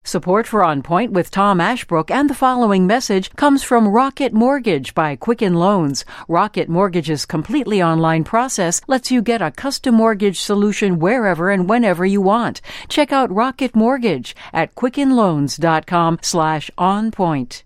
Support for On Point with Tom Ashbrook and the following message comes from Rocket Mortgage by Quicken Loans. Rocket Mortgage's completely online process lets you get a custom mortgage solution wherever and whenever you want. Check out Rocket Mortgage at quickenloans.com/onpoint.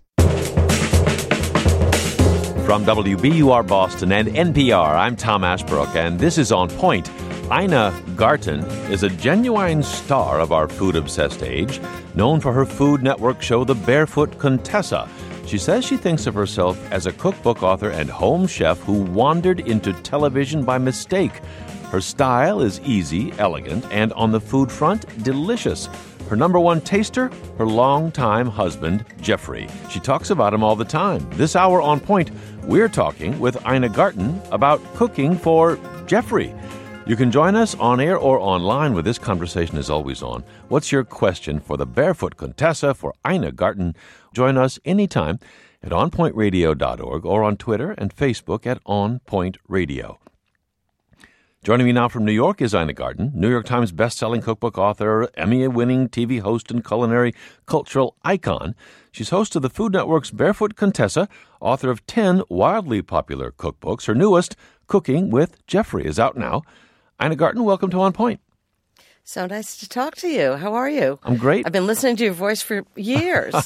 From WBUR Boston and NPR, I'm Tom Ashbrook, and this is On Point. Ina Garten is a genuine star of our food-obsessed age, known for her Food Network show The Barefoot Contessa. She says she thinks of herself as a cookbook author and home chef who wandered into television by mistake. Her style is easy, elegant, and on the food front, delicious. Her number one taster, her longtime husband, Jeffrey. She talks about him all the time. This hour on Point, we're talking with Ina Garten about cooking for Jeffrey. You can join us on air or online, where this conversation is always on. What's your question for the Barefoot Contessa for Ina Garten? Join us anytime at onpointradio.org or on Twitter and Facebook at On Point Radio. Joining me now from New York is Ina Garten, New York Times best-selling cookbook author, Emmy-winning TV host, and culinary cultural icon. She's host of the Food Network's Barefoot Contessa, author of 10 wildly popular cookbooks. Her newest, Cooking with Jeffrey, is out now. Ina Garten, welcome to On Point. So nice to talk to you. How are you? I'm great. I've been listening to your voice for years.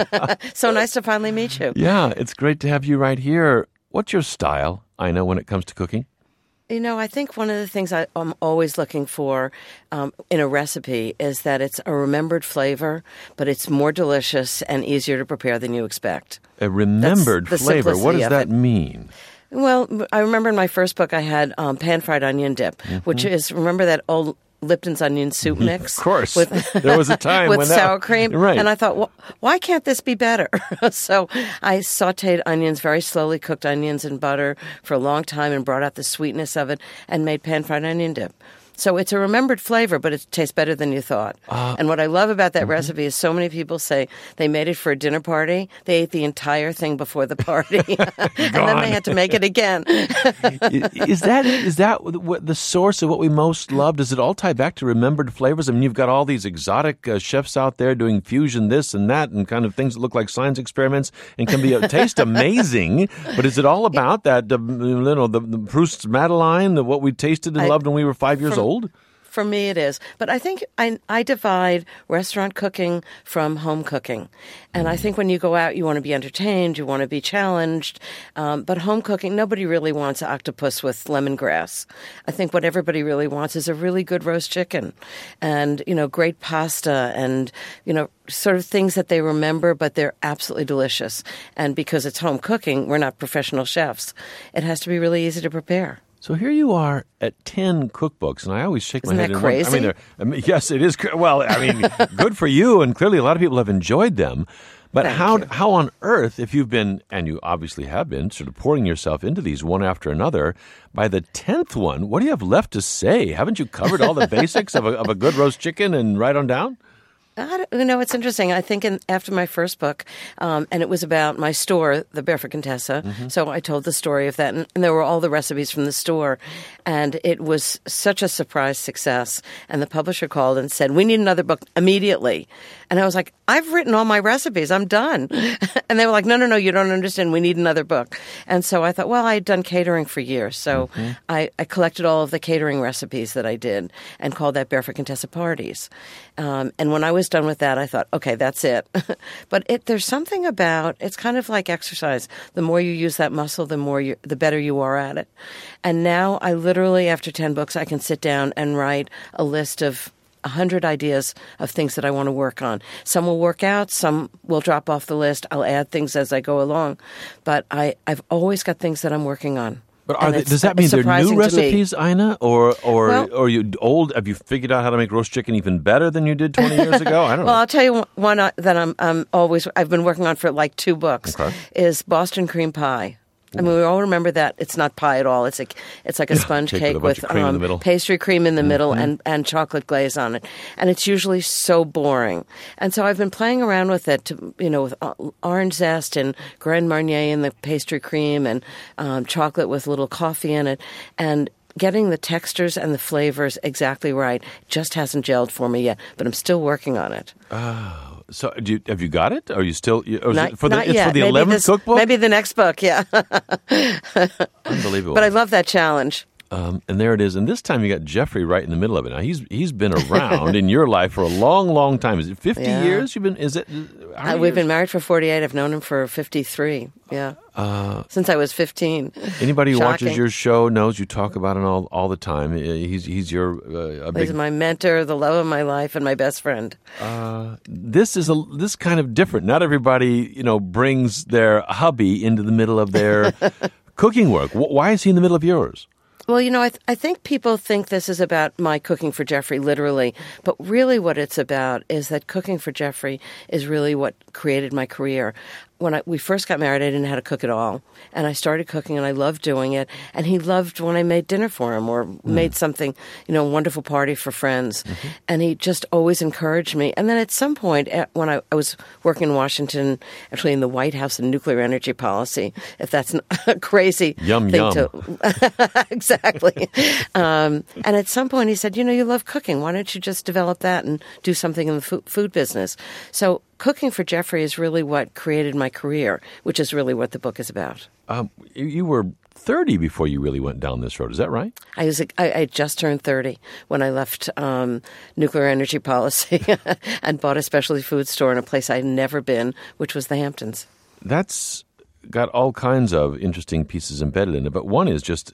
So nice to finally meet you. Yeah, it's great to have you right here. What's your style, Ina, when it comes to cooking? You know, I think one of the things I'm always looking for in a recipe is that it's a remembered flavor, but it's more delicious and easier to prepare than you expect. A remembered flavor. What does that mean? Well, I remember in my first book I had pan-fried onion dip, which is, remember that old Lipton's onion soup mix? Of course. There was a time with when sour cream. Right. And I thought, well, why can't this be better? So I sauteed onions, very slowly cooked onions in butter for a long time and brought out the sweetness of it and made pan-fried onion dip. So it's a remembered flavor, but it tastes better than you thought. And what I love about that recipe is so many people say they made it for a dinner party. They ate the entire thing before the party, and then they had to make it again. Is that it? Is that the source of what we most love? Does it all tie back to remembered flavors? I mean, you've got all these exotic chefs out there doing fusion this and that and kind of things that look like science experiments and can taste amazing. But is it all about that, the Proust's Madeleine, what we tasted and loved when we were 5 years old? For me, it is. But I think I divide restaurant cooking from home cooking. And I think when you go out, you want to be entertained, you want to be challenged. But home cooking, nobody really wants octopus with lemongrass. I think what everybody really wants is a really good roast chicken and, great pasta and, sort of things that they remember, but they're absolutely delicious. And because it's home cooking, we're not professional chefs. It has to be really easy to prepare. So here you are at 10 cookbooks, and I always shake my head. Isn't that crazy? Yes, it is. Well, good for you, and clearly a lot of people have enjoyed them. But how on earth, if you've been, and you obviously have been, sort of pouring yourself into these one after another, by the 10th one, what do you have left to say? Haven't you covered all the basics of a good roast chicken and right on down? It's interesting. I think after my first book, and it was about my store, The Barefoot Contessa, so I told the story of that, and there were all the recipes from the store, and it was such a surprise success, and the publisher called and said, we need another book immediately. And I was like, I've written all my recipes. I'm done. And they were like, no, you don't understand. We need another book. And so I thought, well, I had done catering for years, so I collected all of the catering recipes that I did and called that Barefoot Contessa Parties. And when I was done with that, I thought, okay, that's it. But there's something about, it's kind of like exercise. The more you use that muscle, the better you are at it. And now I literally, after 10 books, I can sit down and write a list of 100 ideas of things that I want to work on. Some will work out, some will drop off the list. I'll add things as I go along. But I've always got things that I'm working on. But does that mean they're new recipes, Ina, or you old? Have you figured out how to make roast chicken even better than you did 20 years ago? I don't know. Well, I'll tell you one that I've been working on for like 2 books is Boston cream pie. I mean, we all remember that it's not pie at all. It's like a sponge cake with pastry cream in the middle and chocolate glaze on it. And it's usually so boring. And so I've been playing around with it, with orange zest and Grand Marnier and the pastry cream and chocolate with a little coffee in it. And getting the textures and the flavors exactly right just hasn't gelled for me yet, but I'm still working on it. Oh, So have you got it? Are you still? Or Not, it's for not yet. the Maybe 11th cookbook? Maybe the next book, yeah. Unbelievable. But I love that challenge. And there it is. And this time you got Jeffrey right in the middle of it. Now he's been around in your life for a long, long time. Is it 50 years? You've been? Is it? We've been married for 48. I've known him for 53. Yeah, since I was 15. Anybody who Shocking. watches your show knows you talk about him all the time. He's your He's my mentor, the love of my life, and my best friend. This kind of different. Not everybody brings their hubby into the middle of their cooking work. Why is he in the middle of yours? Well, I think people think this is about my cooking for Jeffrey, literally. But really what it's about is that cooking for Jeffrey is really what created my career. When we first got married, I didn't know how to cook at all. And I started cooking, and I loved doing it. And he loved when I made dinner for him or made something, a wonderful party for friends. Mm-hmm. And he just always encouraged me. And then at some point, when I was working in Washington, actually in the White House in nuclear energy policy, if that's a crazy thing to... Exactly. And at some point, he said, you love cooking. Why don't you just develop that and do something in the food business? So cooking for Jeffrey is really what created my career, which is really what the book is about. You were 30 before you really went down this road. Is that right? I just turned 30 when I left nuclear energy policy and bought a specialty food store in a place I'd never been, which was the Hamptons. That's got all kinds of interesting pieces embedded in it. But one is just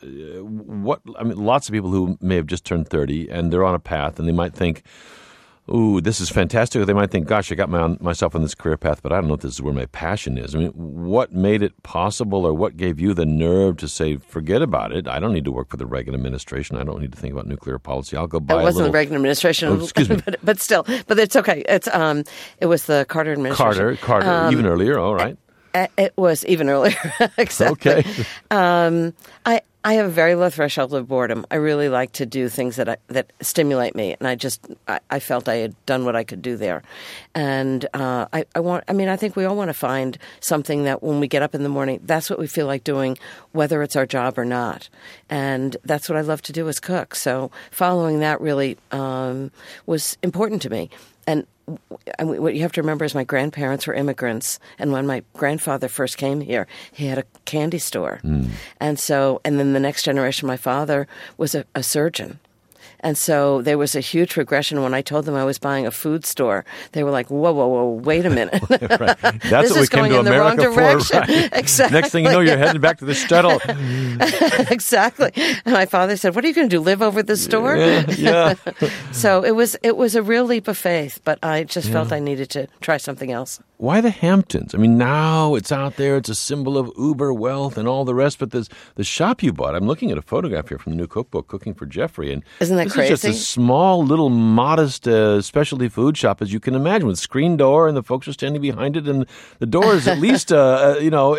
lots of people who may have just turned 30 and they're on a path and they might think, ooh, this is fantastic. Or they might think, gosh, I got myself on this career path, but I don't know if this is where my passion is. I mean, what made it possible or what gave you the nerve to say, forget about it. I don't need to work for the Reagan administration. I don't need to think about nuclear policy. I'll go buy It wasn't the Reagan administration. Oh, excuse me. but still. But it's okay. It was the Carter administration. Carter, even earlier. All right. It was even earlier. Exactly. Okay. I have a very low threshold of boredom. I really like to do things that stimulate me, and I felt I had done what I could do there, and I think we all want to find something that when we get up in the morning, that's what we feel like doing, whether it's our job or not, and that's what I love to do is cook. So following that really was important to me, and what you have to remember is my grandparents were immigrants, and when my grandfather first came here, he had a candy store. And then the next generation, my father was a surgeon. And so there was a huge progression. When I told them I was buying a food store, they were like, whoa, wait a minute. Right. That's this what we came to America for. Right? Exactly. Next thing you know, you're heading back to the shtetl. Exactly. And my father said, what are you going to do, live over the store? Yeah. So it was a real leap of faith, but I just felt I needed to try something else. Why the Hamptons? I mean, now it's out there. It's a symbol of uber wealth and all the rest. But the shop you bought, I'm looking at a photograph here from the new cookbook, Cooking for Jeffrey. And isn't that crazy? It's just a small, little, modest specialty food shop, as you can imagine, with screen door, and the folks are standing behind it. And the door is at least, a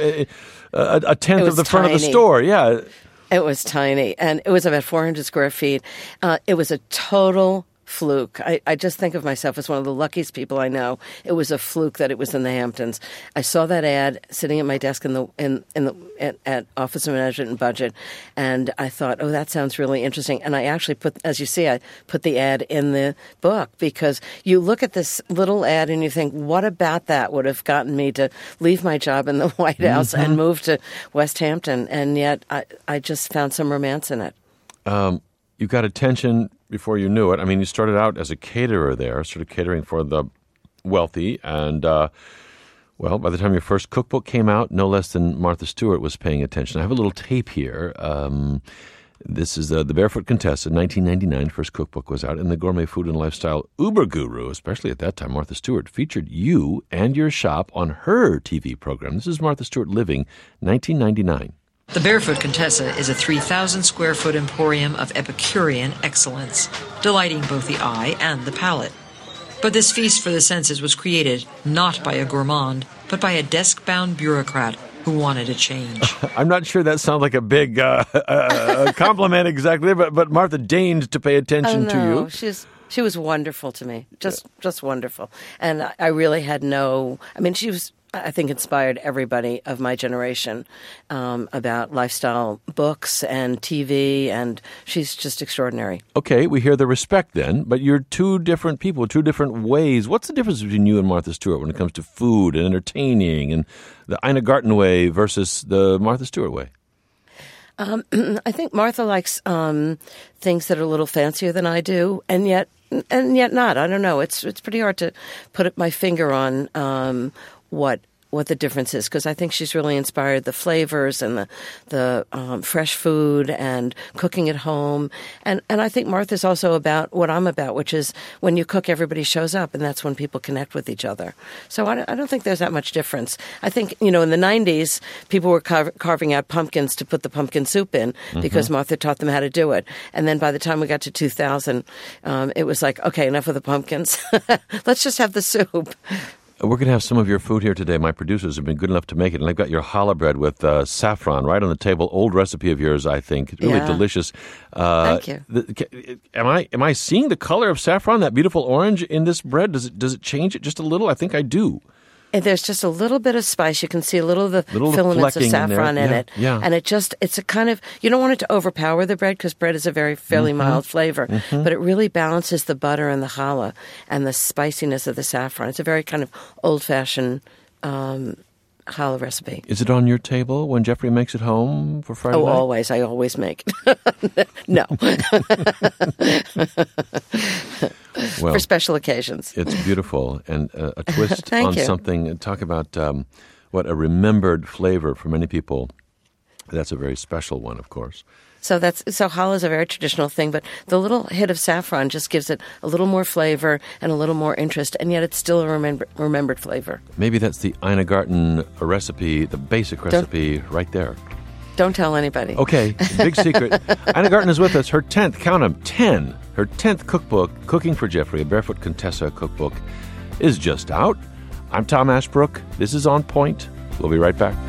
tenth of the front of the store. Yeah. It was tiny. And it was about 400 square feet. It was a total fluke. I just think of myself as one of the luckiest people I know. It was a fluke that it was in the Hamptons. I saw that ad sitting at my desk at Office of Management and Budget, and I thought, oh, that sounds really interesting. And I actually I put the ad in the book, because you look at this little ad and you think, what about that would have gotten me to leave my job in the White House and move to West Hampton? And yet I just found some romance in it. You got attention before you knew it. I mean, you started out as a caterer there, sort of catering for the wealthy. And, by the time your first cookbook came out, no less than Martha Stewart was paying attention. I have a little tape here. This is The Barefoot Contessa, 1999. First cookbook was out. And the gourmet food and lifestyle uber guru, especially at that time, Martha Stewart, featured you and your shop on her TV program. This is Martha Stewart Living, 1999. The Barefoot Contessa is a 3,000-square-foot emporium of Epicurean excellence, delighting both the eye and the palate. But this feast for the senses was created not by a gourmand, but by a desk-bound bureaucrat who wanted a change. I'm not sure that sounds like a big compliment exactly, but Martha deigned to pay attention to you. She was wonderful to me, just wonderful. And I really had she was I think, inspired everybody of my generation about lifestyle books and TV, and she's just extraordinary. Okay, we hear the respect then, but you're two different people, two different ways. What's the difference between you and Martha Stewart when it comes to food and entertaining and the Ina Garten way versus the Martha Stewart way? I think Martha likes things that are a little fancier than I do, and yet not. I don't know. It's pretty hard to put my finger on what the difference is, because I think she's really inspired the flavors and the fresh food and cooking at home. And I think Martha's also about what I'm about, which is when you cook, everybody shows up, and that's when people connect with each other. So I don't think there's that much difference. I think, in the 90s, people were carving out pumpkins to put the pumpkin soup in because Martha taught them how to do it. And then by the time we got to 2000, it was like, okay, enough of the pumpkins. Let's just have the soup. We're going to have some of your food here today. My producers have been good enough to make it, and I've got your challah bread with saffron right on the table. Old recipe of yours, I think. It's really delicious. Thank you. Am I seeing the color of saffron, that beautiful orange, in this bread? Does it change it just a little? I think I do. And there's just a little bit of spice. You can see a little of the filaments of saffron in it. Yeah. And it's a kind of, you don't want it to overpower the bread because bread is a fairly mild flavor, but it really balances the butter and the challah and the spiciness of the saffron. It's a very kind of old-fashioned challah recipe. Is it on your table when Jeffrey makes it home for Friday night? Always. I always make. No. Well, for special occasions. It's beautiful, and a twist Thank on you. something. Talk about what a remembered flavor for many people. That's a very special one, of course. So challah is a very traditional thing, but the little hit of saffron just gives it a little more flavor and a little more interest, and yet it's still a remembered flavor. Maybe that's the Ina Garten recipe, the basic recipe right there. Don't tell anybody. Okay, big secret. Ina Garten is with us. Her 10th, count them, 10. Her 10th cookbook, Cooking for Jeffrey, a Barefoot Contessa cookbook, is just out. I'm Tom Ashbrook. This is On Point. We'll be right back.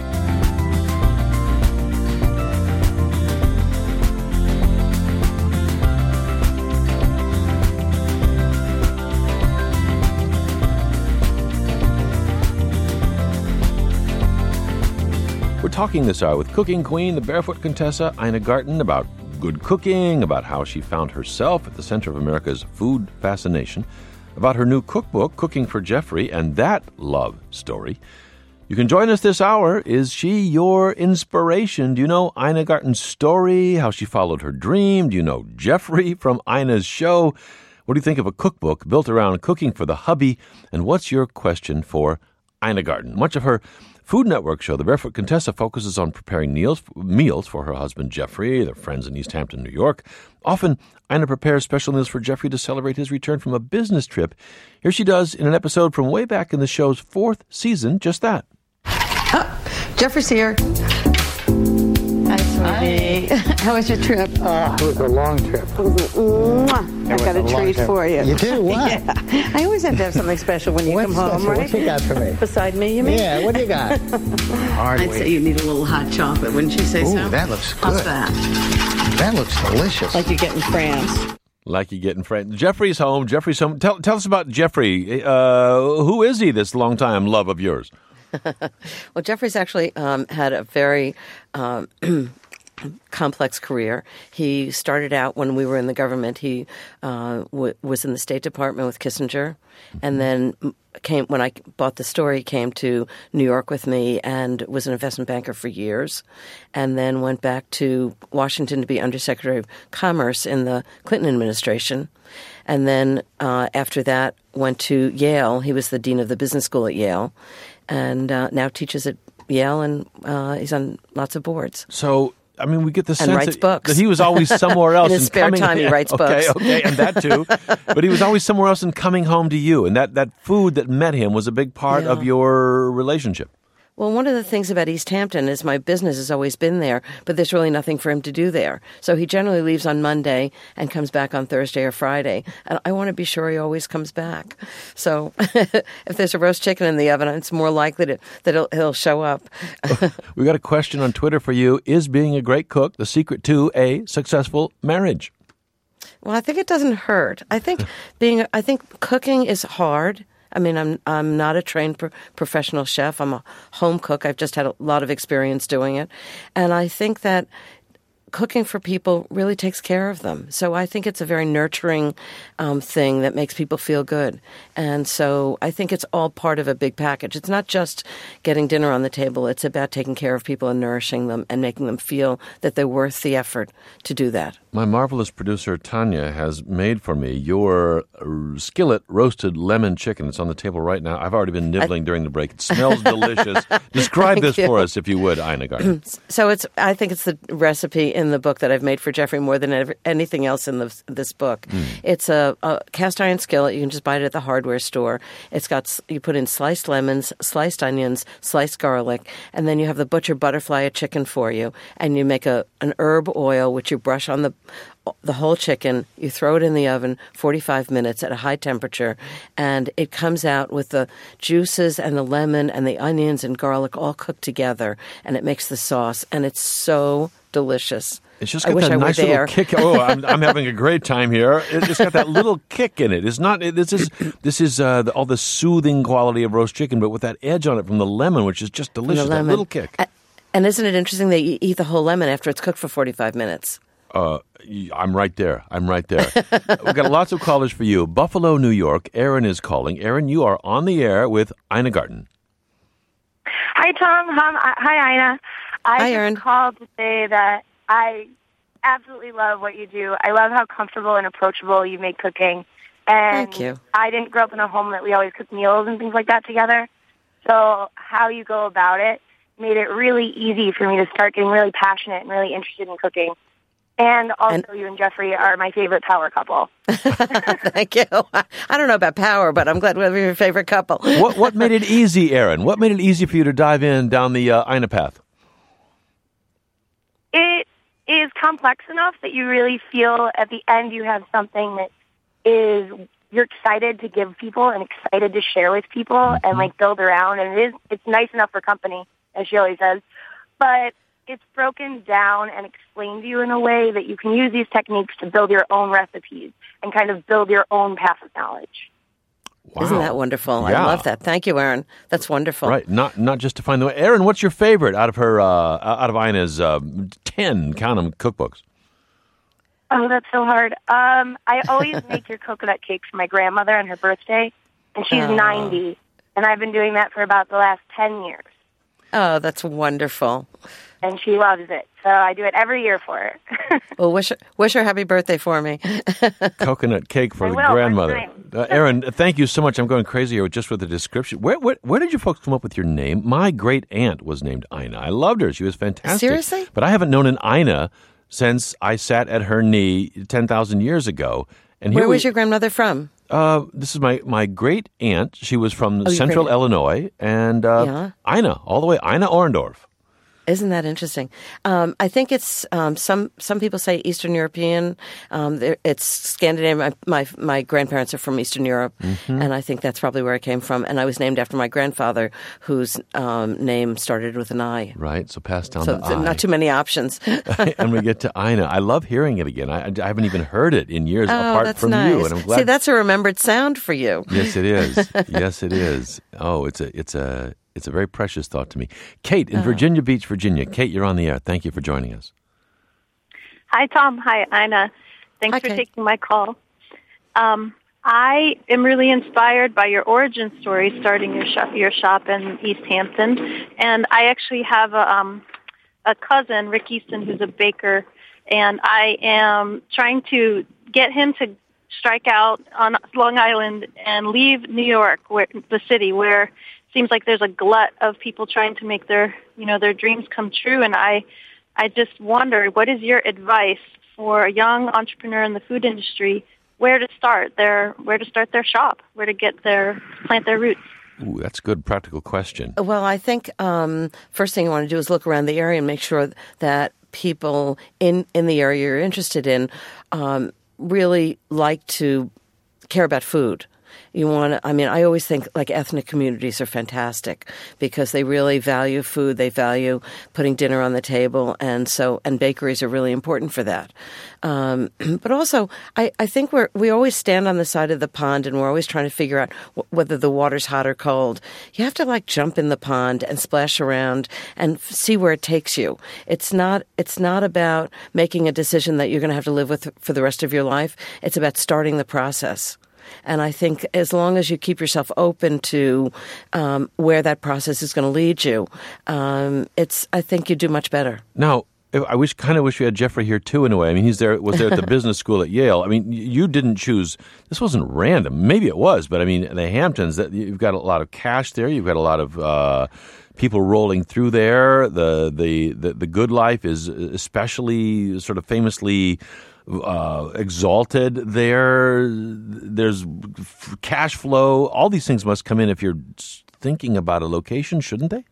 We're talking this hour with cooking queen, the Barefoot Contessa, Ina Garten, about good cooking, about how she found herself at the center of America's food fascination, about her new cookbook, Cooking for Jeffrey, and that love story. You can join us this hour. Is she your inspiration? Do you know Ina Garten's story, how she followed her dream? Do you know Jeffrey from Ina's show? What do you think of a cookbook built around cooking for the hubby? And what's your question for Ina Garten? Much of her Food Network show, The Barefoot Contessa, focuses on preparing meals for her husband, Jeffrey, their friends in East Hampton, New York. Often, Ina prepares special meals for Jeffrey to celebrate his return from a business trip. Here she does in an episode from way back in the show's 4th season, just that. Jeffrey's here. Hi, sweetie. How was your trip? It was a long trip. I've got a treat for you. You do? What? Yeah. I always have to have something special when you come home, right? What you got for me? Beside me, you mean? Yeah, what do you got? I'd say you need a little hot chocolate, wouldn't you say so? Ooh, that looks good. How's that? That looks delicious. Like you get in France. Like you get in France. Jeffrey's home. Tell us about Jeffrey. Who is he, this longtime love of yours? Well, Jeffrey's actually had a very complex career. He started out when we were in the government. He was in the State Department with Kissinger, and then when I bought the story, came to New York with me and was an investment banker for years, and then went back to Washington to be Undersecretary of Commerce in the Clinton administration. And then after that, went to Yale. He was the dean of the business school at Yale, and now teaches at Yale, and he's on lots of boards. So, I mean, we get the sense writes books. that he was always somewhere else. In his spare time, he writes books. Okay, and that too. But he was always somewhere else and coming home to you. And that food that met him was a big part of your relationship. Well, one of the things about East Hampton is my business has always been there, but there's really nothing for him to do there. So he generally leaves on Monday and comes back on Thursday or Friday. And I want to be sure he always comes back. So if there's a roast chicken in the oven, it's more likely that he'll show up. We got a question on Twitter for you. Is being a great cook the secret to a successful marriage? Well, I think it doesn't hurt. I think cooking is hard. I mean, I'm not a trained professional chef. I'm a home cook. I've just had a lot of experience doing it. And I think that cooking for people really takes care of them. So I think it's a very nurturing thing that makes people feel good. And so I think it's all part of a big package. It's not just getting dinner on the table. It's about taking care of people and nourishing them and making them feel that they're worth the effort to do that. My marvelous producer, Tanya, has made for me your skillet roasted lemon chicken. It's on the table right now. I've already been nibbling during the break. It smells delicious. Describe this for us, if you would, Ina Garten. So I think it's the recipe in the book that I've made for Jeffrey more than anything else in this book. It's a cast iron skillet. You can just buy it at the hardware store. You put in sliced lemons, sliced onions, sliced garlic, and then you have the butcher butterfly a chicken for you, and you make an herb oil which you brush on the whole chicken. You throw it in the oven 45 minutes at a high temperature, and it comes out with the juices and the lemon and the onions and garlic all cooked together, and it makes the sauce, and it's so delicious. It's just got that nice little kick. Oh, I'm having a great time here. It's just got that little kick in it. It's not. This is all the soothing quality of roast chicken, but with that edge on it from the lemon, which is just delicious. That little kick. And isn't it interesting that you eat the whole lemon after it's cooked for 45 minutes? I'm right there. We've got lots of callers for you. Buffalo, New York. Aaron is calling. Aaron, you are on the air with Ina Garten. Hi, Tom. Hi, Ina. Hi, Aaron. I called to say that I absolutely love what you do. I love how comfortable and approachable you make cooking. And thank you. I didn't grow up in a home that we always cook meals and things like that together. So how you go about it made it really easy for me to start getting really passionate and really interested in cooking. And also, you and Jeffrey are my favorite power couple. Thank you. I don't know about power, but I'm glad we're your favorite couple. What made it easy, Aaron? What made it easy for you to dive down the Ina path? It is complex enough that you really feel at the end you have something that you're excited to give people and excited to share with people and build around. And it's nice enough for company, as she always says. But it's broken down and explained to you in a way that you can use these techniques to build your own recipes and kind of build your own path of knowledge. Wow. Isn't that wonderful? Yeah. I love that. Thank you, Aaron. That's wonderful. Right, not just to find the way. Aaron, what's your favorite out of Ina's 10 count 'em cookbooks? Oh, that's so hard. I always make your coconut cakes for my grandmother on her birthday, and she's 90, and I've been doing that for about the last 10 years. Oh, that's wonderful. And she loves it, so I do it every year for her. Well, wish her happy birthday for me. Coconut cake for the grandmother. Aaron, thank you so much. I'm going crazy here just with the description. Where did you folks come up with your name? My great aunt was named Ina. I loved her. She was fantastic. Seriously? But I haven't known an Ina since I sat at her knee 10,000 years ago. And Where was your grandmother from? This is my great aunt. She was from Central Illinois, and Ina, all the way, Ina Orendorf. Isn't that interesting? I think it's some people say Eastern European. It's Scandinavian. My grandparents are from Eastern Europe, and I think that's probably where I came from. And I was named after my grandfather, whose name started with an I. Right, so passed down so the I. Not too many options. And we get to Ina. I love hearing it again. I haven't even heard it in years apart from nice. you, and I'm glad. See, that's a remembered sound for you. Yes, it is. Yes, it is. Oh, it's a very precious thought to me. Kate in Virginia Beach, Virginia. Kate, you're on the air. Thank you for joining us. Hi, Tom. Hi, Ina. Thanks for taking my call. I am really inspired by your origin story, starting your shop in East Hampton. And I actually have a cousin, Rick Easton, who's a baker, and I am trying to get him to strike out on Long Island and leave New York, the city, where seems like there's a glut of people trying to make their dreams come true. And I just wonder, what is your advice for a young entrepreneur in the food industry, where to start their shop, where to plant their roots? Ooh, that's a good practical question. Well, I think first thing you want to do is look around the area and make sure that people in the area you're interested in really like to care about food. I always think like ethnic communities are fantastic because they really value food. They value putting dinner on the table. And bakeries are really important for that. But also, I think we always stand on the side of the pond and we're always trying to figure out whether the water's hot or cold. You have to like jump in the pond and splash around and see where it takes you. It's not about making a decision that you're going to have to live with for the rest of your life. It's about starting the process. And I think as long as you keep yourself open to where that process is going to lead you, I think you do much better. Now, I kind of wish we had Jeffrey here too. In a way, I mean, was there at the business school at Yale. I mean, you didn't choose. This wasn't random. Maybe it was, but I mean, the Hamptons. You've got a lot of cash there. You've got a lot of people rolling through there. The good life is especially sort of famously exalted there. There's cash flow. All these things must come in if you're thinking about a location, shouldn't they?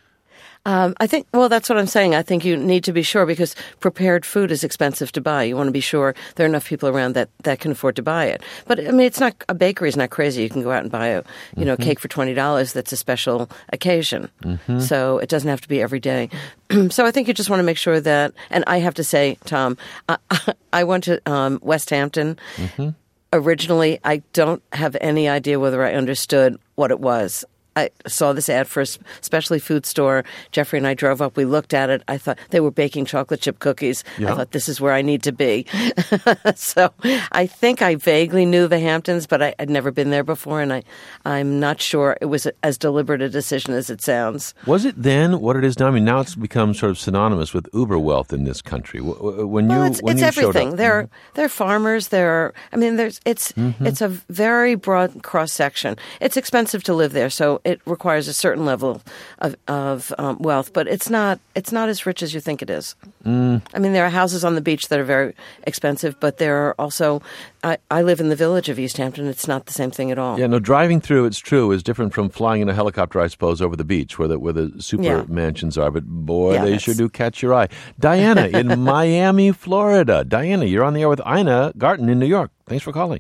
I think, well, that's what I'm saying. I think you need to be sure because prepared food is expensive to buy. You want to be sure there are enough people around that can afford to buy it. But I mean, a bakery is not crazy. You can go out and buy a cake for $20 that's a special occasion. Mm-hmm. So it doesn't have to be every day. So I think you just want to make sure that, and I have to say, Tom, I went to West Hampton. Mm-hmm. Originally, I don't have any idea whether I understood what it was. I saw this ad for a specialty food store. Jeffrey and I drove up. We looked at it. I thought they were baking chocolate chip cookies. Yeah. I thought this is where I need to be. So I think I vaguely knew the Hamptons, but I'd never been there before, and I'm not sure it was as deliberate a decision as it sounds. Was it then what it is now? I mean, now it's become sort of synonymous with uber wealth in this country. It's everything. They're farmers. It's a very broad cross section. It's expensive to live there, so it requires a certain level of wealth, but it's not as rich as you think it is. Mm. I mean, there are houses on the beach that are very expensive, but there are also. I live in the village of East Hampton. It's not the same thing at all. Yeah, no, driving through, it's true, is different from flying in a helicopter, I suppose, over the beach where the super mansions are. But boy, they sure do catch your eye. Diana in Miami, Florida. Diana, you're on the air with Ina Garten in New York. Thanks for calling.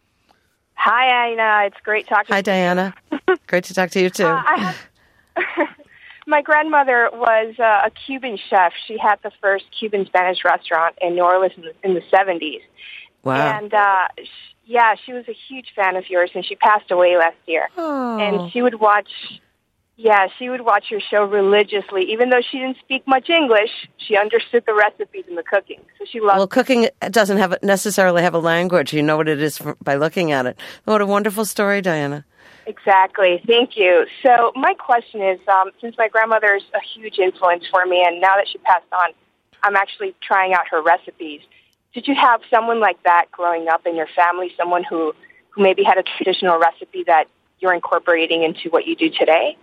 Hi, Ina. It's great talking to you. Hi, Diana. Great to talk to you, too. My grandmother was a Cuban chef. She had the first Cuban-Spanish restaurant in New Orleans in the 70s. Wow. And, she was a huge fan of yours, and she passed away last year. Oh. And she would watch your show religiously. Even though she didn't speak much English, she understood the recipes and the cooking. So she loved Well, cooking doesn't necessarily have a language. You know what it is by looking at it. What a wonderful story, Diana. Exactly. Thank you. So my question is, since my grandmother's a huge influence for me, and now that she passed on, I'm actually trying out her recipes. Did you have someone like that growing up in your family, someone who maybe had a traditional recipe that you're incorporating into what you do today?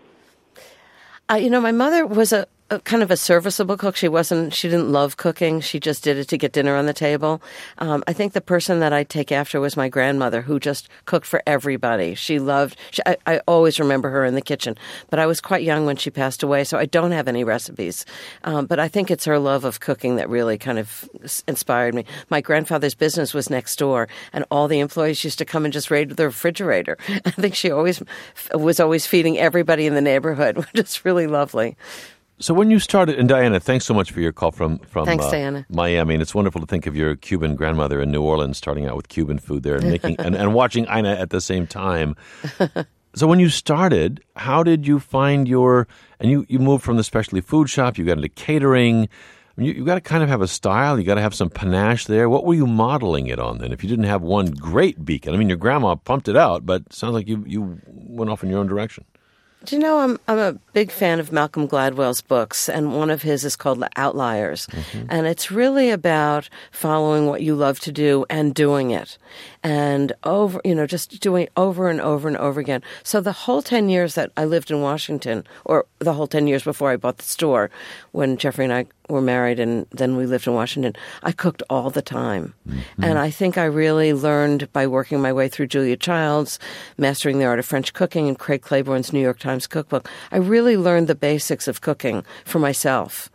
My mother was a kind of a serviceable cook. She didn't love cooking. She just did it to get dinner on the table. I think the person that I take after was my grandmother, who just cooked for everybody. I always remember her in the kitchen, but I was quite young when she passed away, so I don't have any recipes. But I think it's her love of cooking that really kind of inspired me. My grandfather's business was next door, and all the employees used to come and just raid the refrigerator. I think she was always feeding everybody in the neighborhood, which is really lovely. So when you started, and Diana, thanks so much for your call from Thanks, Diana. Miami. And it's wonderful to think of your Cuban grandmother in New Orleans starting out with Cuban food there and making and watching Ina at the same time. So when you started, how did you find you moved from the specialty food shop, you got into catering. I mean, you got to kind of have a style. You got to have some panache there. What were you modeling it on then? If you didn't have one great beacon, I mean, your grandma pumped it out, but it sounds like you went off in your own direction. Do you know, I'm a big fan of Malcolm Gladwell's books, and one of his is called Outliers. Mm-hmm. And it's really about following what you love to do and doing it. And just doing it over and over and over again. So the whole 10 years that I lived in Washington, or the whole 10 years before I bought the store, when Jeffrey and I were married and then we lived in Washington, I cooked all the time. Mm-hmm. And I think I really learned by working my way through Julia Childs, Mastering the Art of French Cooking, and Craig Claiborne's New York Times cookbook. I really learned the basics of cooking for myself.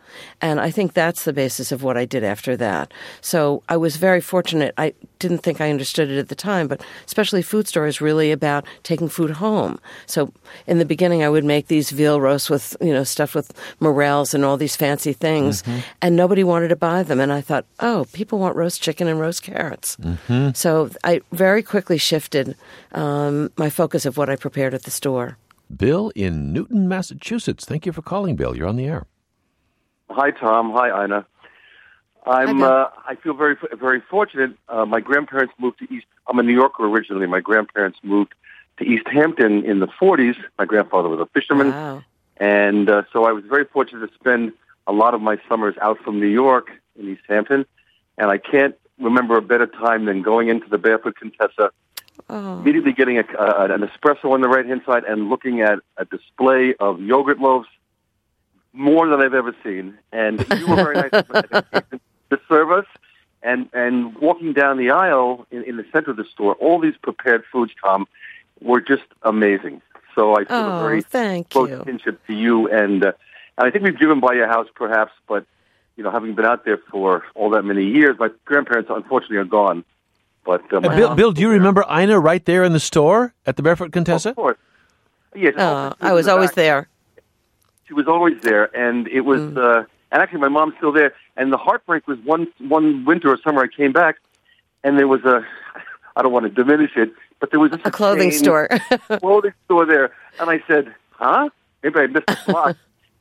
And I think that's the basis of what I did after that. So I was very fortunate. I didn't think I understood it at the time, but Especially Food Store is really about taking food home. So in the beginning, I would make these veal roasts with, stuffed with morels and all these fancy things, and nobody wanted to buy them. And I thought, oh, people want roast chicken and roast carrots. So I very quickly shifted my focus of what I prepared at the store. Bill in Newton, Massachusetts. Thank you for calling, Bill. You're on the air. Hi, Tom. Hi, Ina. I feel very, very fortunate. My grandparents moved to East. I'm a New Yorker originally. My grandparents moved to East Hampton in the 40s. My grandfather was a fisherman. Wow. And so I was very fortunate to spend a lot of my summers out from New York in East Hampton. And I can't remember a better time than going into the Barefoot Contessa, immediately getting an espresso on the right-hand side and looking at a display of yogurt loaves, more than I've ever seen. And you were very nice to serve us. And walking down the aisle in the center of the store, all these prepared foods, Tom, were just amazing. So I feel a very close kinship to you. And I think we've driven by your house, perhaps, but, having been out there for all that many years, my grandparents, unfortunately, are gone. But Bill, do you remember Ina right there in the store at the Barefoot Contessa? Of course. Yes. I was always there. She was always there, and it was, and actually my mom's still there, and the heartbreak was one winter or summer I came back, and there was I don't want to diminish it, but there was a clothing store. Clothing store there, and I said, huh? Maybe I missed the spot.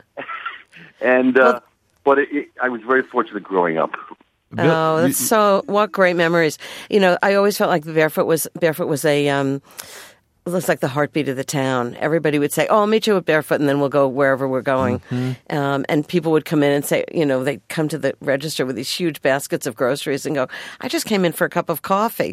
And, but I was very fortunate growing up. Oh, what great memories. I always felt like Barefoot was a, it looks like the heartbeat of the town. Everybody would say, oh, I'll meet you at Barefoot, and then we'll go wherever we're going. And people would come in and say, they'd come to the register with these huge baskets of groceries and go, I just came in for a cup of coffee.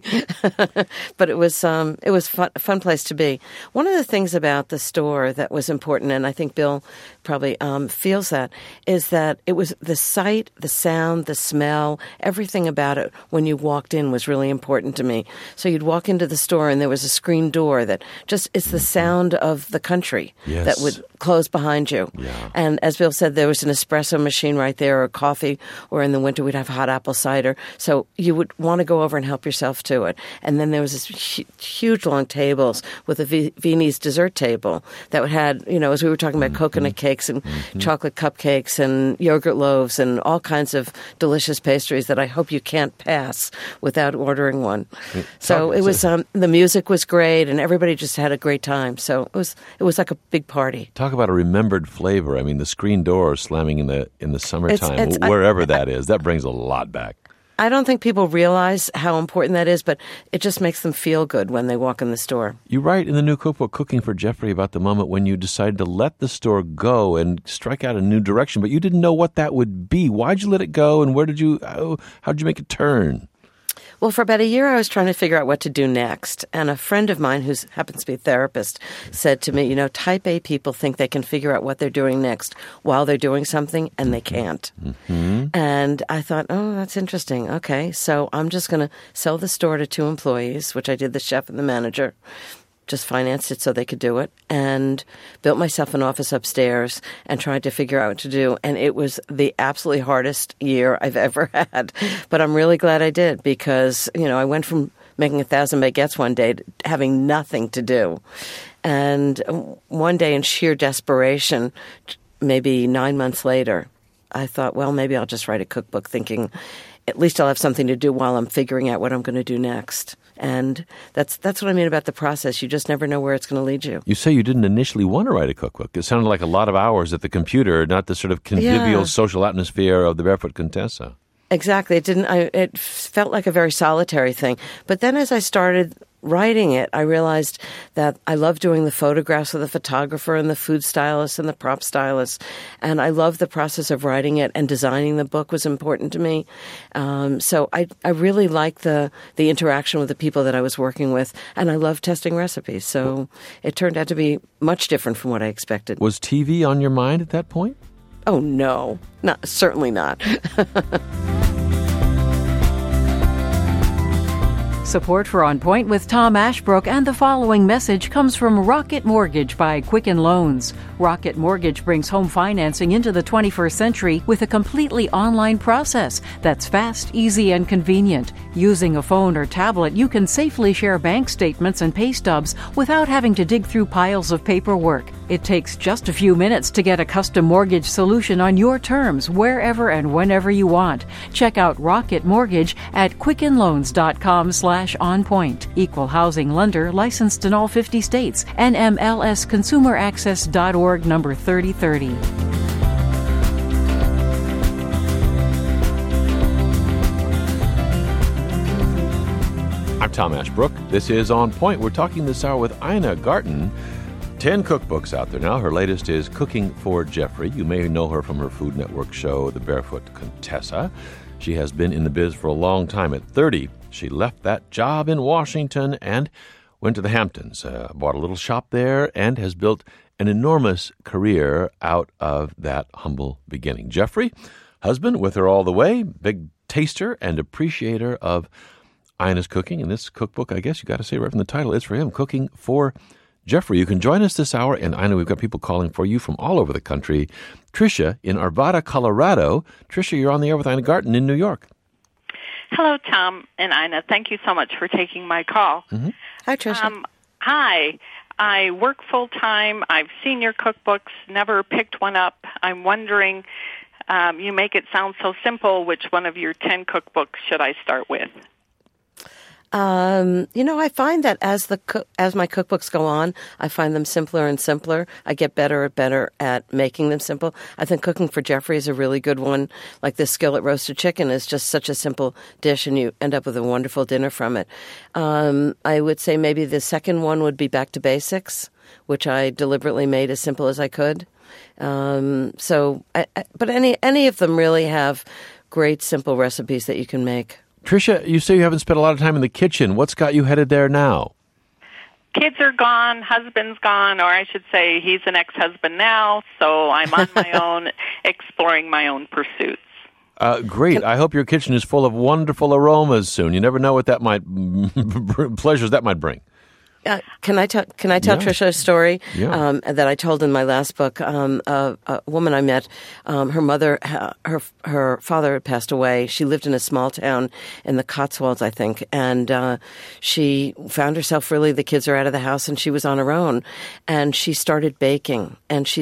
But it was a fun place to be. One of the things about the store that was important, and I think Bill probably feels that, is that it was the sight, the sound, the smell, everything about it when you walked in was really important to me. So you'd walk into the store and there was a screen door that it's the sound of the country that would close behind you. Yeah. And as Bill said, there was an espresso machine right there, or coffee, or in the winter we'd have hot apple cider. So you would want to go over and help yourself to it. And then there was this huge long tables with a Viennese dessert table that had, as we were talking about, coconut cakes and chocolate cupcakes and yogurt loaves and all kinds of delicious pastries that I hope you can't pass without ordering one. So it was, the music was great and everybody just had a great time. So it was like a big party. Talk about a remembered flavor. I mean, the screen door slamming in the summertime, wherever that is, that brings a lot back. I don't think people realize how important that is, but it just makes them feel good when they walk in the store. You write in the new cookbook, Cooking for Jeffrey, about the moment when you decided to let the store go and strike out a new direction, but you didn't know what that would be. Why'd you let it go, and how'd you make it turn? Well, for about a year, I was trying to figure out what to do next. And a friend of mine, who happens to be a therapist, said to me, type A people think they can figure out what they're doing next while they're doing something, and they can't. And I thought, oh, that's interesting. Okay, so I'm just going to sell the store to 2 employees, which I did, the chef and the manager. Just financed it so they could do it, and built myself an office upstairs and tried to figure out what to do. And it was the absolutely hardest year I've ever had. But I'm really glad I did, because, I went from making 1,000 baguettes one day to having nothing to do. And one day, in sheer desperation, maybe 9 months later, I thought, well, maybe I'll just write a cookbook, thinking at least I'll have something to do while I'm figuring out what I'm going to do next. And that's what I mean about the process. You just never know where it's going to lead you. You say you didn't initially want to write a cookbook. It sounded like a lot of hours at the computer, not the sort of convivial social atmosphere of the Barefoot Contessa. Exactly. It felt like a very solitary thing. But then as I started writing it, I realized that I love doing the photographs with the photographer and the food stylist and the prop stylist. And I love the process of writing it, and designing the book was important to me. So I really liked the interaction with the people that I was working with, and I love testing recipes. So it turned out to be much different from what I expected. Was TV on your mind at that point? Oh, no. Certainly not. Support for On Point with Tom Ashbrook and the following message comes from Rocket Mortgage by Quicken Loans. Rocket Mortgage brings home financing into the 21st century with a completely online process that's fast, easy, and convenient. Using a phone or tablet, you can safely share bank statements and pay stubs without having to dig through piles of paperwork. It takes just a few minutes to get a custom mortgage solution on your terms, wherever and whenever you want. Check out Rocket Mortgage at quickenloans.com/onpoint. Equal housing lender, licensed in all 50 states. NMLSconsumeraccess.org, number 3030. I'm Tom Ashbrook. This is On Point. We're talking this hour with Ina Garten. 10 cookbooks out there now. Her latest is Cooking for Jeffrey. You may know her from her Food Network show, The Barefoot Contessa. She has been in the biz for a long time. At 30, she left that job in Washington and went to the Hamptons, bought a little shop there, and has built an enormous career out of that humble beginning. Jeffrey, husband with her all the way, big taster and appreciator of Ina's cooking. And this cookbook, I guess you got to say right from the title, is for him, Cooking for Jeffrey. You can join us this hour, and I know we've got people calling for you from all over the country. Tricia in Arvada, Colorado. Tricia, you're on the air with Ina Garten in New York. Hello, Tom and Ina. Thank you so much for taking my call. Mm-hmm. Hi, Tricia. Hi. I work full-time. I've seen your cookbooks, never picked one up. I'm wondering, you make it sound so simple. Which one of your 10 cookbooks should I start with? I find that as my cookbooks go on, I find them simpler and simpler. I get better and better at making them simple. I think Cooking for Jeffrey is a really good one. Like this skillet roasted chicken is just such a simple dish, and you end up with a wonderful dinner from it. I would say maybe the second one would be Back to Basics, which I deliberately made as simple as I could. But any of them really have great simple recipes that you can make. Tricia, you say you haven't spent a lot of time in the kitchen. What's got you headed there now? Kids are gone, husband's gone, or I should say he's an ex-husband now, so I'm on my own, exploring my own pursuits. Great. I hope your kitchen is full of wonderful aromas soon. You never know what that might pleasures that might bring. Can I tell Tricia a story that I told in my last book? A woman I met, her mother, her father had passed away. She lived in a small town in the Cotswolds, I think, and she found herself the kids are out of the house, and she was on her own, and she started baking,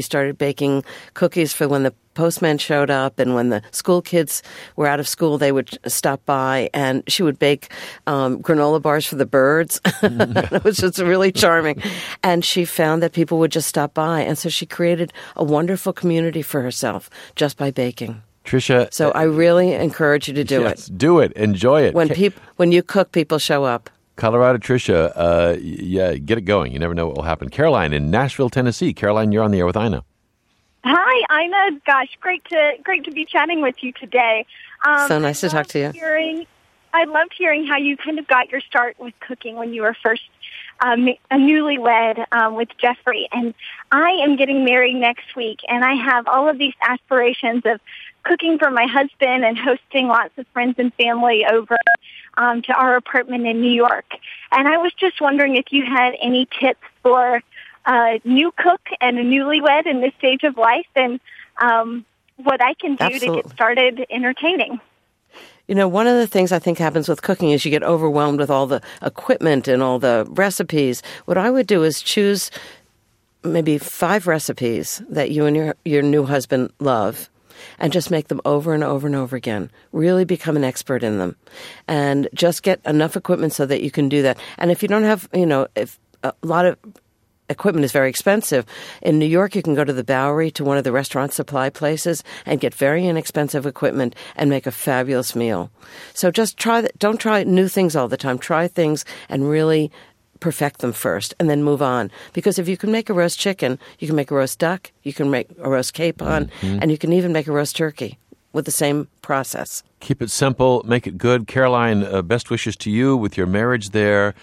cookies for when the postman showed up, and when the school kids were out of school, they would stop by, and she would bake granola bars for the birds. It was just really charming. And she found that people would just stop by, and so she created a wonderful community for herself just by baking. Tricia, so I really encourage you to do it. Do it. Enjoy it. When you cook, people show up. Colorado, Tricia, get it going. You never know what will happen. Caroline in Nashville, Tennessee. Caroline, you're on the air with Ina. Hi, Ina. Gosh, great to be chatting with you today. So nice to talk to you. I loved hearing how you kind of got your start with cooking when you were first a newlywed with Jeffrey. And I am getting married next week, and I have all of these aspirations of cooking for my husband and hosting lots of friends and family over to our apartment in New York. And I was just wondering if you had any tips for a new cook and a newlywed in this stage of life, and what I can do to get started entertaining. One of the things I think happens with cooking is you get overwhelmed with all the equipment and all the recipes. What I would do is choose maybe 5 recipes that you and your new husband love, and just make them over and over and over again. Really become an expert in them, and just get enough equipment so that you can do that. And if you don't have, if a lot of equipment is very expensive. In New York, you can go to the Bowery, to one of the restaurant supply places, and get very inexpensive equipment and make a fabulous meal. So just don't try new things all the time. Try things and really perfect them first, and then move on. Because if you can make a roast chicken, you can make a roast duck, you can make a roast capon, and you can even make a roast turkey with the same process. Keep it simple, make it good. Caroline, best wishes to you with your marriage there.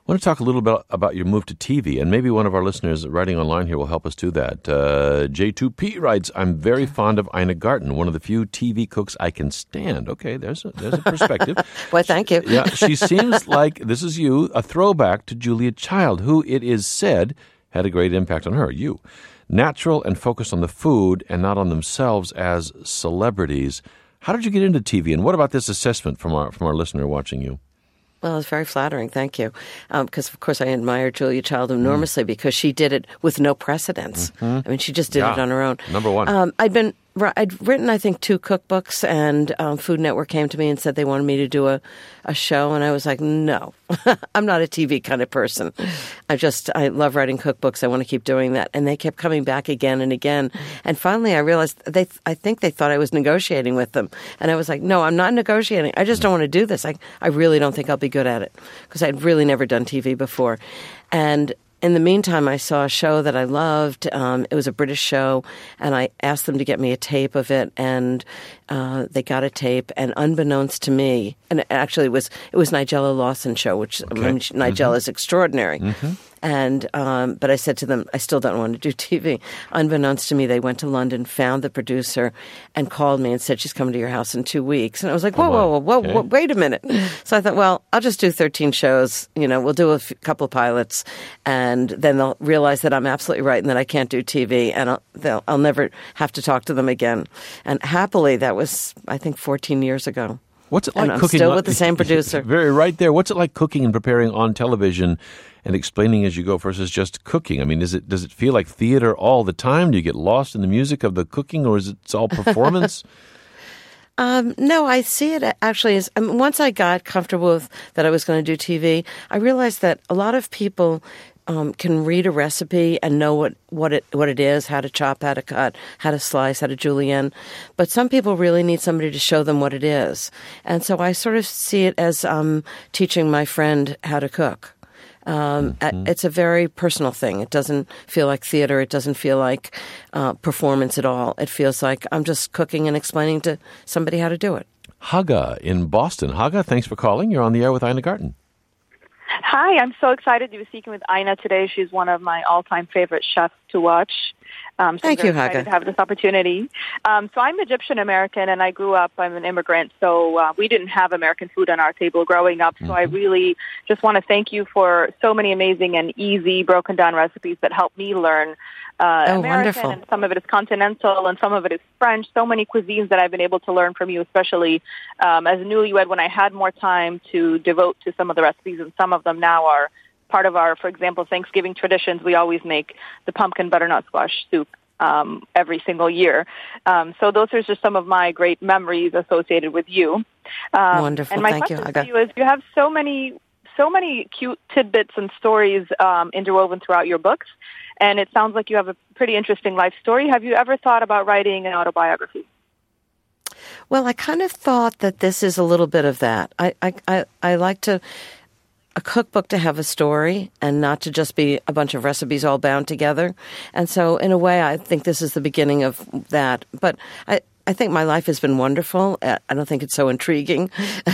I want to talk a little bit about your move to TV, and maybe one of our listeners writing online here will help us do that. J2P writes, I'm very fond of Ina Garten, one of the few TV cooks I can stand. Okay, there's a perspective. Well, thank you. Yeah, she seems like, this is you, a throwback to Julia Child, who it is said had a great impact on her, you. Natural and focused on the food and not on themselves as celebrities. How did you get into TV, and what about this assessment from our listener watching you? Well, it's very flattering. Thank you. Because, of course, I admire Julia Child enormously because she did it with no precedence. Mm-hmm. I mean, she just did it on her own. Number one. I'd written, I think, 2 cookbooks, and Food Network came to me and said they wanted me to do a show, and I was like, no, I'm not a TV kind of person. I love writing cookbooks. I want to keep doing that. And they kept coming back again and again. And finally, I realized I think they thought I was negotiating with them. And I was like, no, I'm not negotiating. I just don't want to do this. I really don't think I'll be good at it because I'd really never done TV before. And in the meantime, I saw a show that I loved. It was a British show, and I asked them to get me a tape of it, and they got a tape. And unbeknownst to me, and actually it was Nigella Lawson's show, which okay. Nigella is extraordinary. Mm-hmm. And but I said to them, I still don't want to do TV. Unbeknownst to me, they went to London, found the producer, and called me and said she's coming to your house in 2 weeks. And I was like, whoa, okay. Wait a minute. So I thought, well, I'll just do 13 shows. We'll do a couple of pilots, and then they'll realize that I'm absolutely right and that I can't do TV, and I'll never have to talk to them again. And happily, that was, I think, 14 years ago. What's it like and cooking? I'm still with the same producer. Very right there. What's it like cooking and preparing on television and explaining as you go versus just cooking? I mean, does it feel like theater all the time? Do you get lost in the music of the cooking, or is it all performance? No, I see it actually as once I got comfortable with that I was going to do TV, I realized that a lot of people can read a recipe and know what it is, how to chop, how to cut, how to slice, how to julienne. But some people really need somebody to show them what it is. And so I sort of see it as teaching my friend how to cook. It's a very personal thing. It doesn't feel like theater. It doesn't feel like performance at all. It feels like I'm just cooking and explaining to somebody how to do it. Haga in Boston. Haga, thanks for calling. You're on the air with Ina Garten. Hi, I'm so excited to be speaking with Ina today. She's one of my all-time favorite chefs to watch. Thank you, Haga. To have this opportunity. So I'm Egyptian American, and I grew up. I'm an immigrant, so we didn't have American food on our table growing up. So I really just want to thank you for so many amazing and easy, broken-down recipes that helped me learn American. Wonderful. And some of it is continental, and some of it is French. So many cuisines that I've been able to learn from you, especially as a newlywed when I had more time to devote to some of the recipes, and some of them now are part of our, for example, Thanksgiving traditions. We always make the pumpkin butternut squash soup every single year. So those are just some of my great memories associated with you. Wonderful. And my Thank you, question Haga. to you is, you have so many cute tidbits and stories interwoven throughout your books, and it sounds like you have a pretty interesting life story. Have you ever thought about writing an autobiography? Well, I kind of thought that this is a little bit of that. I like a cookbook to have a story and not to just be a bunch of recipes all bound together. And so in a way, I think this is the beginning of that. But I think my life has been wonderful. I don't think it's so intriguing.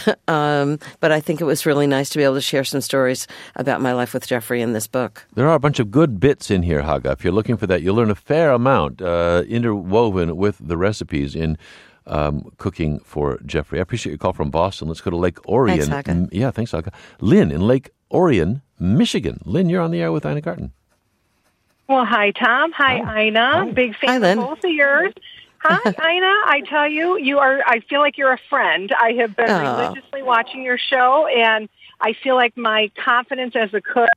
But I think it was really nice to be able to share some stories about my life with Jeffrey in this book. There are a bunch of good bits in here, Haga. If you're looking for that, you'll learn a fair amount interwoven with the recipes in cooking for Jeffrey. I appreciate your call from Boston. Let's go to Lake Orion. Thanks, Haga. Yeah, thanks, Haga. Lynn in Lake Orion, Michigan. Lynn, you're on the air with Ina Garten. Well, hi, Tom. Hi, Ina. Hi. Big fan Hi, of Lynn. both of yours. Hi, Ina. I tell you, I feel like you're a friend. I have been religiously watching your show, and I feel like my confidence as a cook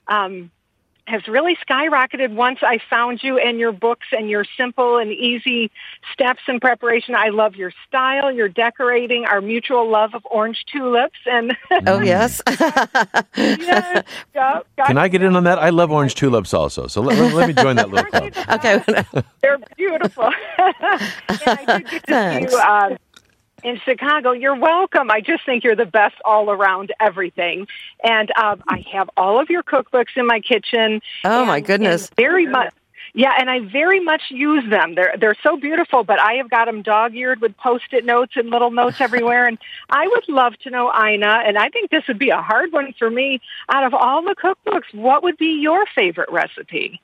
has really skyrocketed once I found you and your books and your simple and easy steps in preparation. I love your style, your decorating, our mutual love of orange tulips. And oh, yes. Yes. Can I get in on that? I love orange tulips also. So let me join that little club. Okay. They're beautiful. And I did get to see you in Chicago. You're welcome. I just think you're the best all around everything. And I have all of your cookbooks in my kitchen. Oh, my goodness. Very much. Yeah, and I very much use them. They're so beautiful, but I have got them dog-eared with Post-it notes and little notes everywhere. And I would love to know, Ina, and I think this would be a hard one for me, out of all the cookbooks, what would be your favorite recipe?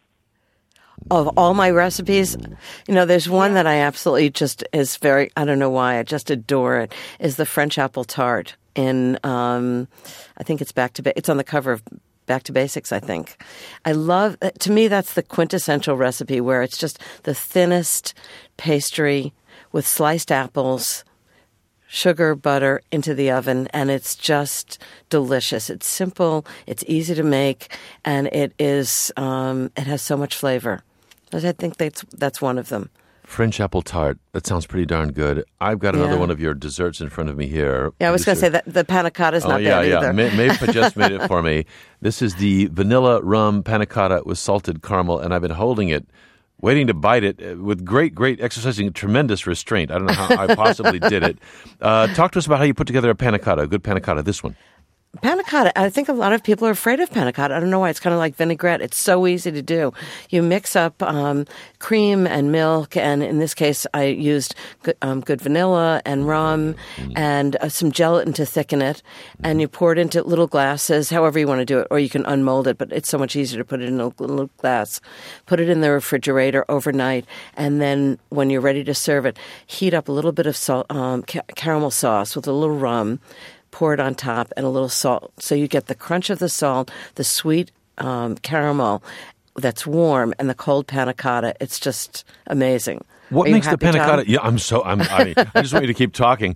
Of all my recipes, there's one that I absolutely just is very, I don't know why, I just adore it, is the French apple tart. I think it's it's on the cover of Back to Basics, I think. To me, that's the quintessential recipe where it's just the thinnest pastry with sliced apples, sugar, butter into the oven, and it's just delicious. It's simple, it's easy to make, and it has so much flavor. I think that's one of them. French apple tart. That sounds pretty darn good. I've got another one of your desserts in front of me here. Yeah, I was going to say that the panna cotta is not bad either. Maeve just made it for me. This is the vanilla rum panna cotta with salted caramel, and I've been holding it, waiting to bite it with great exercising tremendous restraint. I don't know how I possibly did it. Talk to us about how you put together a panna cotta, a good panna cotta, this one. Panna cotta, I think a lot of people are afraid of panna cotta. I don't know why. It's kind of like vinaigrette. It's so easy to do. You mix up cream and milk, and in this case, I used good vanilla and rum and some gelatin to thicken it, and you pour it into little glasses, however you want to do it, or you can unmold it, but it's so much easier to put it in a little glass. Put it in the refrigerator overnight, and then when you're ready to serve it, heat up a little bit of caramel sauce with a little rum, pour it on top, and a little salt. So you get the crunch of the salt, the sweet caramel that's warm, and the cold panna cotta. It's just amazing. What makes the panna cotta? Yeah, I just want you to keep talking.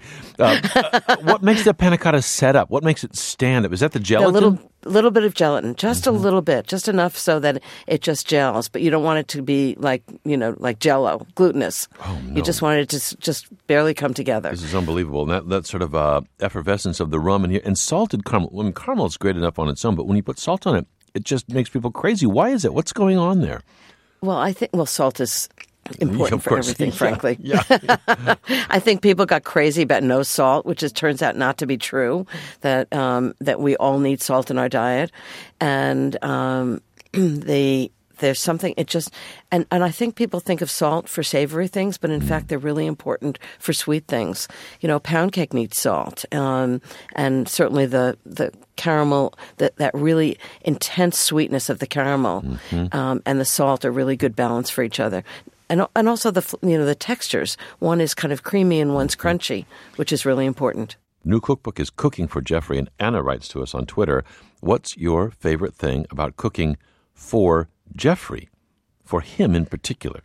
What makes the panna cotta set up? What makes it stand up? Is that the gelatin? A little bit of gelatin, just a little bit, just enough so that it just gels. But you don't want it to be like Jell-O, glutinous. Oh, no. You just want it to just barely come together. This is unbelievable. And that sort of effervescence of the rum in here. And salted caramel. Well, caramel is great enough on its own, but when you put salt on it, it just makes people crazy. Why is it? What's going on there? Well, I think salt is important for everything, frankly. Yeah. I think people got crazy about no salt, which turns out not to be true, that we all need salt in our diet. And there's something, and I think people think of salt for savory things, but in fact they're really important for sweet things. Pound cake needs salt, and certainly the caramel, that really intense sweetness of the caramel, and the salt are really good balance for each other. And also the textures. One is kind of creamy and one's crunchy, which is really important. New cookbook is Cooking for Jeffrey, and Anna writes to us on Twitter, what's your favorite thing about cooking for Jeffrey, for him in particular?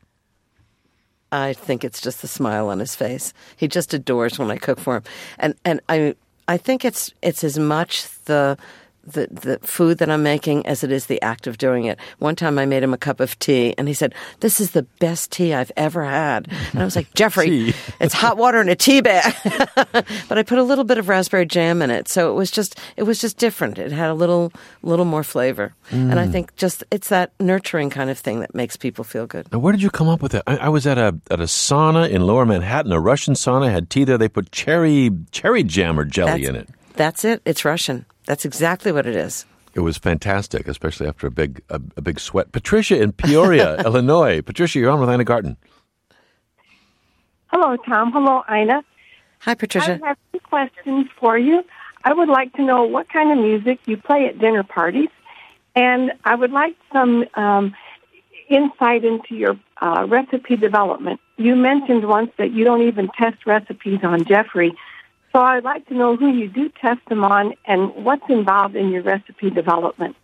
I think it's just the smile on his face. He just adores when I cook for him. And I think it's as much the food that I'm making as it is the act of doing it. One time I made him a cup of tea, and he said, "This is the best tea I've ever had." And I was like, "Jeffrey, it's hot water in a tea bag." But I put a little bit of raspberry jam in it, so it was just different. It had a little more flavor. And I think it's that nurturing kind of thing that makes people feel good. Now, where did you come up with that? I was at a sauna in Lower Manhattan, a Russian sauna. Had tea there. They put cherry jam or jelly in it. That's it. It's Russian. That's exactly what it is. It was fantastic, especially after a big sweat. Patricia in Peoria, Illinois. Patricia, you're on with Ina Garten. Hello, Tom. Hello, Ina. Hi, Patricia. I have 2 questions for you. I would like to know what kind of music you play at dinner parties, and I would like some insight into your recipe development. You mentioned once that you don't even test recipes on Jeffrey. So I'd like to know who you do test them on and what's involved in your recipe development.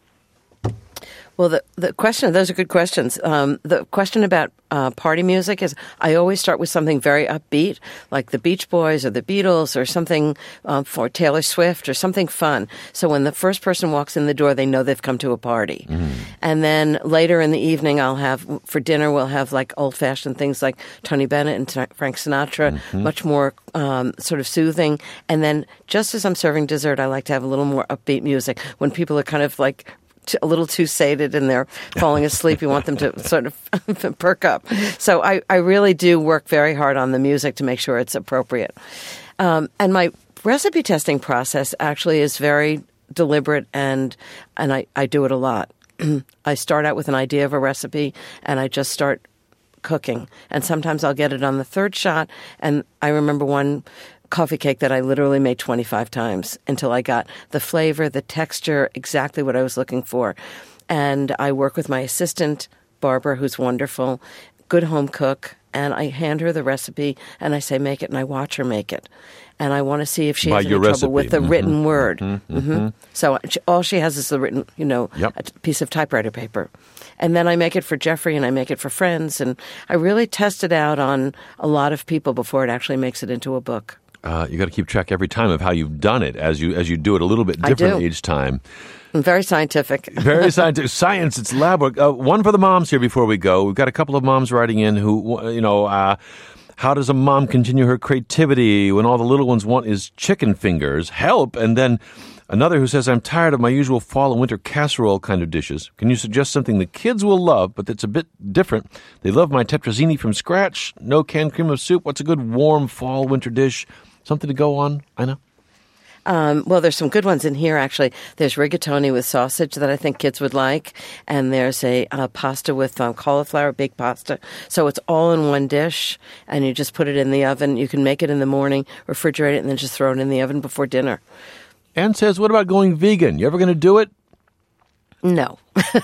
Well, the question, those are good questions. The question about party music is I always start with something very upbeat, like the Beach Boys or the Beatles or something for Taylor Swift or something fun. So when the first person walks in the door, they know they've come to a party. And then later in the evening, for dinner, we'll have like old-fashioned things like Tony Bennett and Frank Sinatra, much more sort of soothing. And then just as I'm serving dessert, I like to have a little more upbeat music when people are kind of like a little too sated and they're falling asleep. You want them to sort of perk up. So I really do work very hard on the music to make sure it's appropriate. And my recipe testing process actually is very deliberate, and I do it a lot. I start out with an idea of a recipe, and I just start cooking. And sometimes I'll get it on the third shot, and I remember one coffee cake that I literally made 25 times until I got the flavor, the texture, exactly what I was looking for. And I work with my assistant, Barbara, who's wonderful, good home cook, and I hand her the recipe, and I say, make it, and I watch her make it. And I want to see if she has any trouble with the written word. So all she has is the written, a piece of typewriter paper. And then I make it for Jeffrey, and I make it for friends, and I really test it out on a lot of people before it actually makes it into a book. You got to keep track every time of how you've done it as you do it a little bit different each time. I'm very scientific. Very scientific. Science, it's lab work. One for the moms here before we go. We've got a couple of moms writing in who, how does a mom continue her creativity when all the little ones want is chicken fingers? Help! And then another who says, I'm tired of my usual fall and winter casserole kind of dishes. Can you suggest something the kids will love, but that's a bit different? They love my tetrazzini from scratch. No canned cream of soup. What's a good warm fall winter dish? Something to go on, Ina? Well, there's some good ones in here, actually. There's rigatoni with sausage that I think kids would like, and there's a pasta with cauliflower, baked pasta. So it's all in one dish, and you just put it in the oven. You can make it in the morning, refrigerate it, and then just throw it in the oven before dinner. Anne says, what about going vegan? You ever going to do it? No.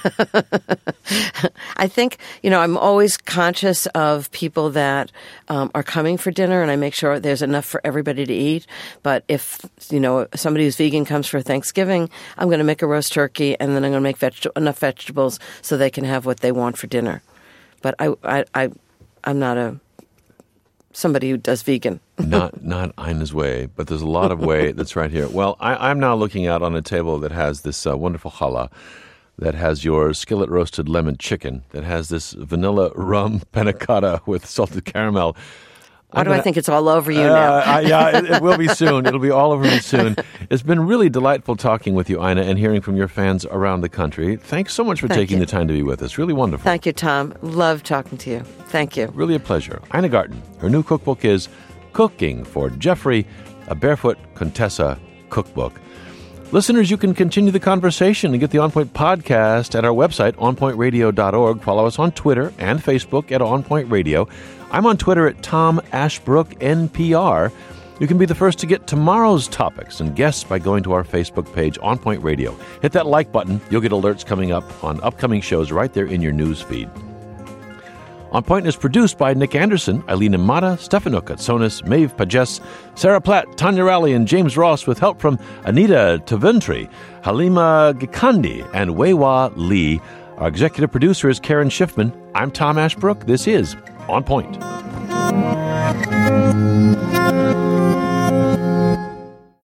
I think, I'm always conscious of people that are coming for dinner, and I make sure there's enough for everybody to eat. But if, somebody who's vegan comes for Thanksgiving, I'm going to make a roast turkey, and then I'm going to make enough vegetables so they can have what they want for dinner. But I'm not somebody who does vegan. Not Ina's way, but there's a lot of way that's right here. Well, I'm now looking out on a table that has this wonderful challah, that has your skillet roasted lemon chicken, that has this vanilla rum panna cotta with salted caramel. Why do I think it's all over you now? It will be soon. It'll be all over me soon. It's been really delightful talking with you, Ina, and hearing from your fans around the country. Thanks so much for taking the time to be with us. Really wonderful. Thank you, Tom. Love talking to you. Thank you. Really a pleasure. Ina Garten. Her new cookbook is Cooking for Jeffrey, a Barefoot Contessa cookbook. Listeners, you can continue the conversation and get the On Point podcast at our website, onpointradio.org. Follow us on Twitter and Facebook at On Point Radio. I'm on Twitter at Tom Ashbrook NPR. You can be the first to get tomorrow's topics and guests by going to our Facebook page, On Point Radio. Hit that like button. You'll get alerts coming up on upcoming shows right there in your news feed. On Point is produced by Nick Anderson, Eileen Imada, Stefano Katsonis, Maeve Pages, Sarah Platt, Tanya Rowley, and James Ross with help from Anita Taventry, Halima Gikandi, and Weiwa Lee. Our executive producer is Karen Schiffman. I'm Tom Ashbrook. This is On Point.